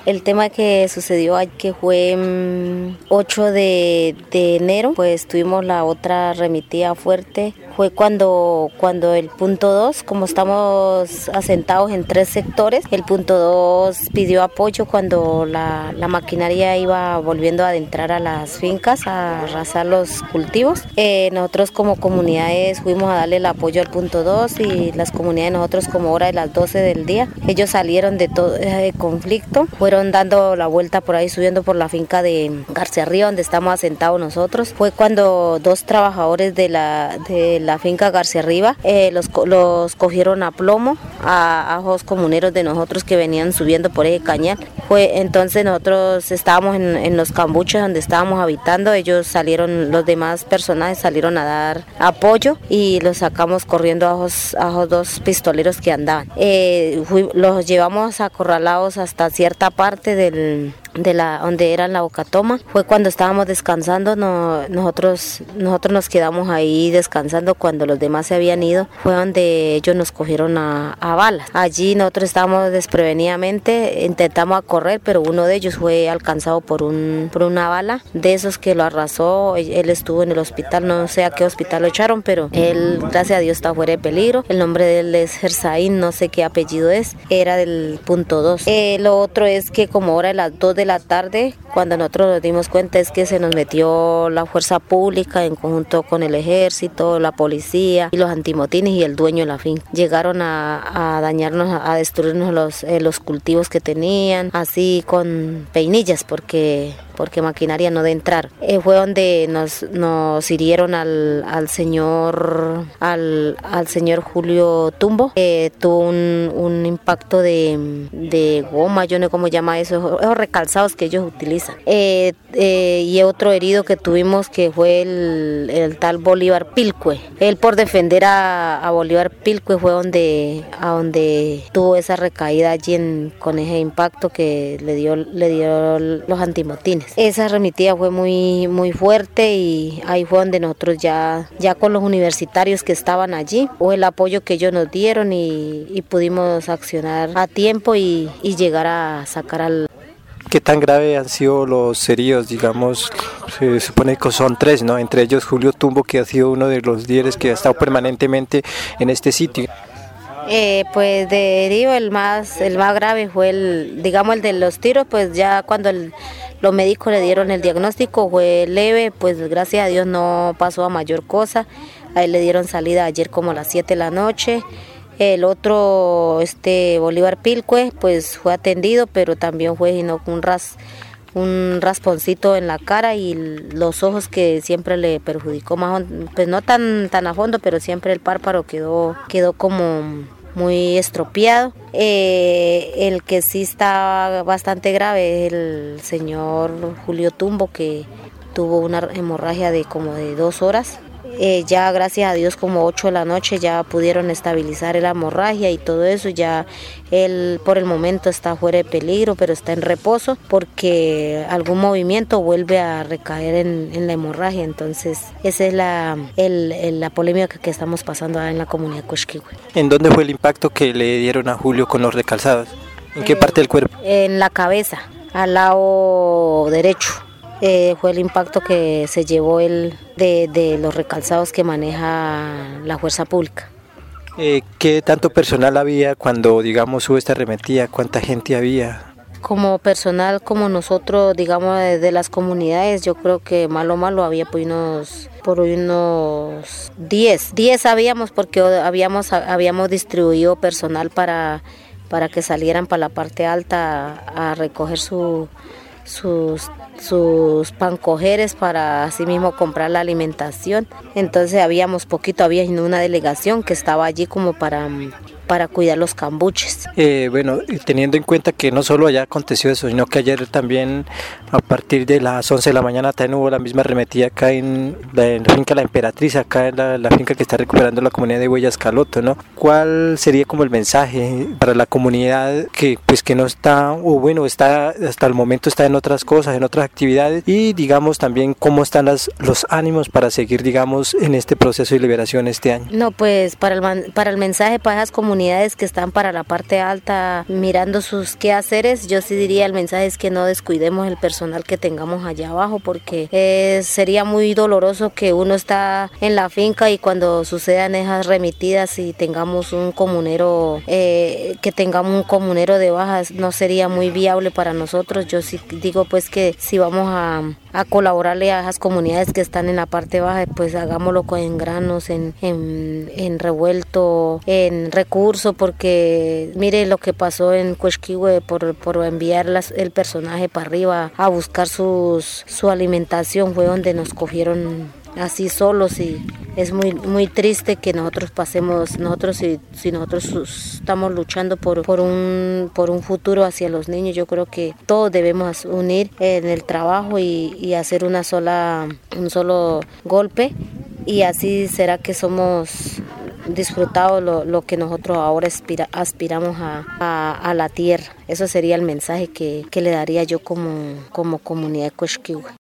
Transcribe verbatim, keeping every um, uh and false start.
El tema que sucedió que fue mmm, ocho de, de enero, pues tuvimos la otra remitida fuerte. Fue cuando, cuando el punto dos, como estamos asentados en tres sectores, el punto dos pidió apoyo cuando la, la maquinaria iba volviendo a adentrar a las fincas, a arrasar los cultivos. Eh, nosotros como comunidades fuimos a darle el apoyo al punto dos y las comunidades nosotros como hora de las doce del día. Ellos salieron de todo el conflicto, fueron dando la vuelta por ahí, subiendo por la finca de Garciarriba, donde estamos asentados nosotros. Fue cuando dos trabajadores de la, de la finca Garciarriba eh, los, los cogieron a plomo a ajos comuneros de nosotros que venían subiendo por ese cañal. Fue entonces nosotros estábamos en, en los cambuches donde estábamos habitando, ellos salieron, los demás personajes salieron a dar apoyo y los sacamos corriendo a ajos, a ajos dos pistoleros que andaban. Eh, fui, los llevamos acorralados hasta cierta parte del de la donde era la Bocatoma. Fue cuando estábamos descansando, no, nosotros nosotros nos quedamos ahí descansando cuando los demás se habían ido. Fue donde ellos nos cogieron a, a balas. Allí nosotros estábamos desprevenidamente, intentamos a correr, pero uno de ellos fue alcanzado por un por una bala de esos que lo arrasó. Él estuvo en el hospital, no sé a qué hospital lo echaron, pero él, gracias a Dios, está fuera de peligro. El nombre de él es Gersaín, no sé qué apellido es, era del punto dos. Eh, lo otro es que como ahora de las dos de la tarde, cuando nosotros nos dimos cuenta es que se nos metió la fuerza pública en conjunto con el ejército, la policía y los antimotines y el dueño de la finca. Llegaron a, a dañarnos, a destruirnos los, eh, los cultivos que tenían, así con peinillas, porque porque maquinaria no de entrar. Eh, fue donde nos, nos hirieron al, al señor al, al señor Julio Tumbo. Eh, tuvo un, un impacto de, de goma, yo no sé cómo llama eso, esos recalzados que ellos utilizan. Eh, eh, y otro herido que tuvimos que fue el, el tal Bolívar Pilcue. Él por defender a, a Bolívar Pilcue fue donde, a donde tuvo esa recaída allí en, con ese impacto que le dio, le dio los antimotines. Esa remitida fue muy, muy fuerte y ahí fue donde nosotros ya, ya con los universitarios que estaban allí, o el apoyo que ellos nos dieron y, y pudimos accionar a tiempo y, y llegar a sacar al... ¿Qué tan grave han sido los heridos? Digamos, se supone que son tres, ¿no? Entre ellos Julio Tumbo, que ha sido uno de los líderes que ha estado permanentemente en este sitio. Eh, pues de herido el más, el más grave fue el, digamos el de los tiros, pues ya cuando el, los médicos le dieron el diagnóstico fue leve, pues gracias a Dios no pasó a mayor cosa. A él le dieron salida ayer como a las siete de la noche. El otro, este Bolívar Pilcue, pues fue atendido, pero también fue sino un ras un rasponcito en la cara y los ojos que siempre le perjudicó más, pues no tan tan a fondo, pero siempre el párpado quedó quedó como muy estropeado. Eh, el que sí está bastante grave es el señor Julio Tumbo, que tuvo una hemorragia de como de dos horas. Eh, ya gracias a Dios como ocho de la noche ya pudieron estabilizar la hemorragia y todo eso. Ya él por el momento está fuera de peligro, pero está en reposo porque algún movimiento vuelve a recaer en, en la hemorragia. Entonces esa es la, el, el, la polémica que estamos pasando en la comunidad Coxquihue. ¿En dónde fue el impacto que le dieron a Julio con los recalzados? ¿En qué eh, parte del cuerpo? En la cabeza, al lado derecho. Eh, fue el impacto que se llevó el de, de los recalzados que maneja la fuerza pública. Eh, ¿Qué tanto personal había cuando, digamos, hubo esta arremetida? ¿Cuánta gente había? Como personal, como nosotros, digamos, de, de las comunidades, yo creo que malo malo había por unos, por unos diez. diez habíamos porque habíamos, habíamos distribuido personal para, para que salieran para la parte alta a, a recoger su, sus... sus pancojeres para así mismo comprar la alimentación. Entonces habíamos poquito, había una delegación que estaba allí como para, para cuidar los cambuches. Eh, bueno, teniendo en cuenta que no solo allá aconteció eso, sino que ayer también a partir de las once de la mañana también hubo la misma arremetida acá en la, en la finca La Emperatriz, acá en la, la finca que está recuperando la comunidad de Huellas Caloto, ¿no? ¿Cuál sería como el mensaje para la comunidad que pues que no está, o bueno, está hasta el momento está en otras cosas, en otras actividades, y digamos también cómo están las, los ánimos para seguir, digamos, en este proceso de liberación este año? No, pues para el, para el mensaje para esas comunidades comunidades que están para la parte alta mirando sus quehaceres, yo sí diría el mensaje es que no descuidemos el personal que tengamos allá abajo, porque eh, sería muy doloroso que uno está en la finca y cuando sucedan esas remitidas y tengamos un comunero, eh, que tengamos un comunero de bajas, no sería muy viable para nosotros. Yo sí digo pues que si vamos a, a colaborarle a esas comunidades que están en la parte baja, pues hagámoslo con en granos, en, en, en revuelto, en recurso, porque mire lo que pasó en Cuesquihue por, por enviar las, el personaje para arriba a buscar sus, su alimentación, fue donde nos cogieron así solos y es muy muy triste que nosotros pasemos, nosotros si, si nosotros estamos luchando por, por, un, por un futuro hacia los niños, yo creo que todos debemos unir en el trabajo y, y hacer una sola, un solo golpe y así será que somos disfrutados lo, lo que nosotros ahora aspira, aspiramos a, a, a la tierra. Eso sería el mensaje que, que le daría yo como, como comunidad de Cuesquihue.